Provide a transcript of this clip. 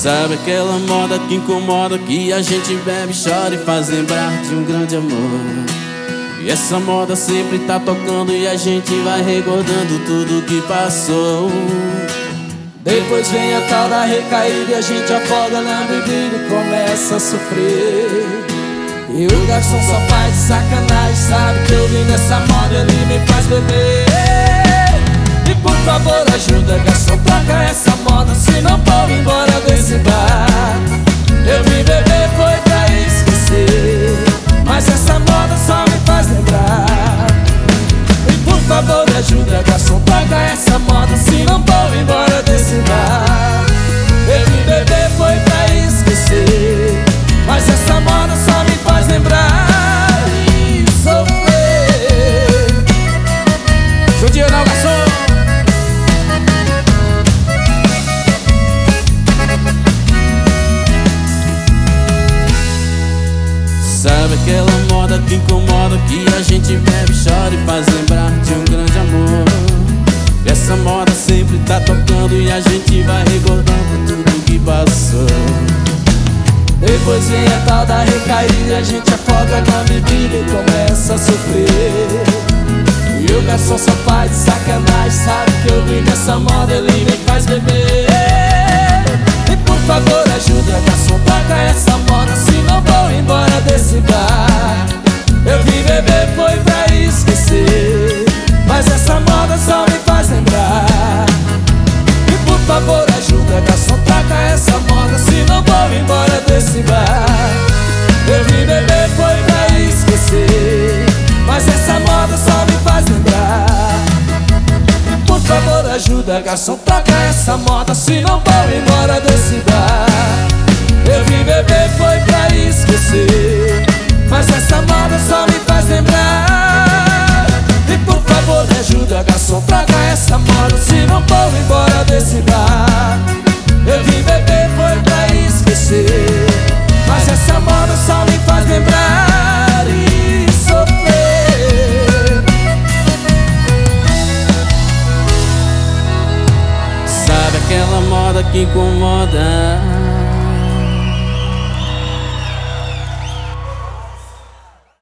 Sabe aquela moda que incomoda, que a gente bebe, chora e faz lembrar de um grande amor. E essa moda sempre tá tocando e a gente vai recordando tudo que passou. Depois vem a tal da recaída e a gente afoga na bebida e começa a sofrer. E o garçom só faz de sacanagem, sabe que eu vim nessa moda, ele me faz beber. E por favor ajuda, garçom, troca essa moda, senão vou embora desse bar. Eu vim beber foi pra esquecer, mas essa moda só me faz lembrar. E por favor ajuda, garçom, troca essa moda, senão vou embora desse bar. Eu vim beber foi pra esquecer, mas essa moda só me faz lembrar e sofrer. Judia não, garçom! Sabe aquela moda que incomoda, que a gente bebe, chora e faz lembrar de um grande amor. E essa moda sempre tá tocando e a gente vai recordando tudo que passou. Depois vem a tal da recaída e a gente afoga na bebida e começa a sofrer. E o garçom só faz de sacanagem, sabe que eu vim nessa moda, ele me faz beber. E por favor ajuda, garçom, troca essa moda, senão vou embora desse bar. Eu vim beber foi pra esquecer, mas essa moda só me faz lembrar. E por favor ajuda, garçom, troca essa moda, senão vou embora desse bar. Eu vim beber foi pra esquecer, mas essa moda só me faz lembrar. E por favor ajuda, garçom, troca essa moda, senão vou embora desse bar. Eu vim beber foi pra esquecer, mas essa moda só me faz lembrar. E por favor ajuda, garçom, troca essa moda, senão vou embora desse bar. Eu vim beber foi pra esquecer, mas essa moda só me faz lembrar e sofrer. Sabe aquela moda que incomoda,